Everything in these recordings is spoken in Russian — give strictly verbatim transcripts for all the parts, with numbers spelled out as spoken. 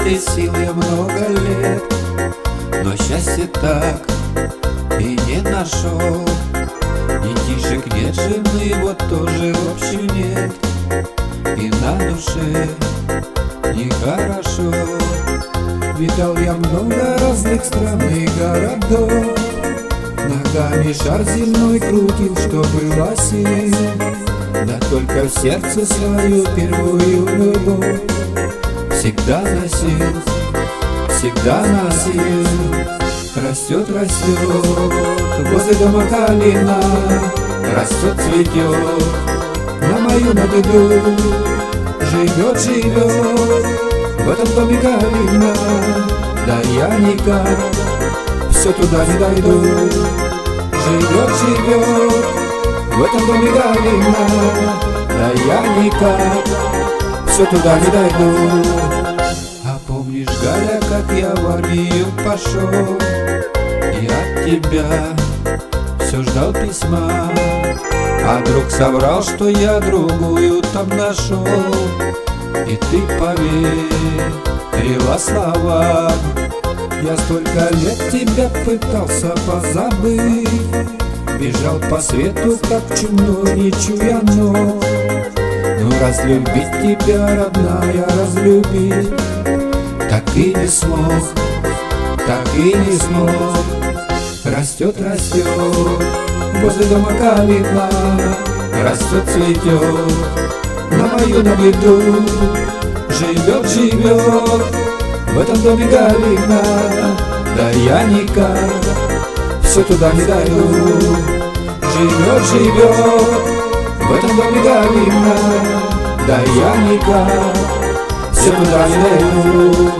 Тратить силы много лет, но счастья так и не нашел. Детишек нет, жены вот тоже в общем нет, и на душе нехорошо. Видал я много разных стран и городов, ногами шар земной крутил, что было сил. Да только в сердце свою первую любовь всегда носил, всегда носил. Растет, растет, возле дома калина, растет, цветет, на мою на беду. Живет, живет, в этом доме калина, да я никак все туда не дойду. Живет, живет, в этом доме калина, да я никак все туда не дойду. А помнишь, Галя, как я в армию пошел, и от тебя все ждал письма, а друг соврал, что я другую там нашел, и ты поверила словам. Я столько лет тебя пытался позабыть, бежал по свету, как чумной, не чуя ног. Но разлюбить тебя, родная, разлюбить так и не смог, так и не смог. Растет, растет, возле дома калина, растет, цветет, на мою на беду. Живет, живет, в этом доме калина, да я никак все туда не дойду. Живет, живет, в этом доме калина, да я никак все туда не дойду.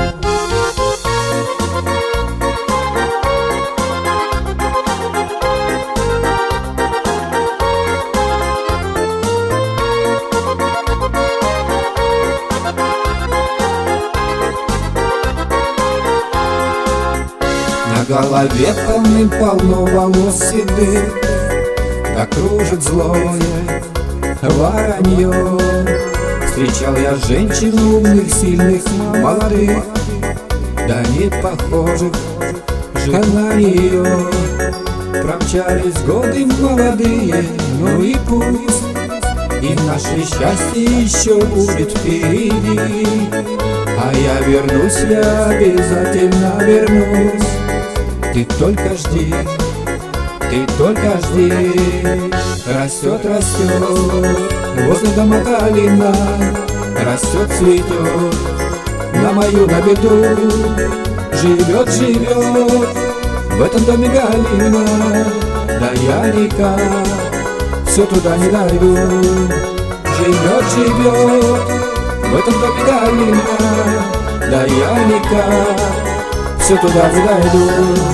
На голове полным-полно волос седых, да кружит злое воронье. Встречал я женщин умных, сильных, молодых, да не похожих на нее. Промчались годы молодые, ну и пусть, и наше счастье еще будет впереди. А я вернусь, я обязательно вернусь. Ты только жди, ты только жди. Растет, растет, возле дома калина, растет, цветет, на мою на беду. Живет, живет, в этом доме калина, да я никак все туда не дойду. Живет, живет, в этом доме калина, да я никак все туда не дойду.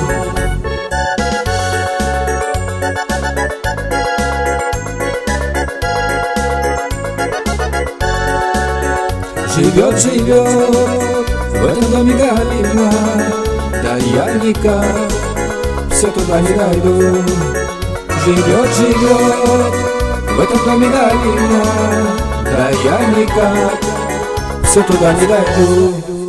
Живет, живет, в этом доме калина, да я никак все туда не дойду. Живет, живет, в этом доме калина, да я никак все туда не дойду.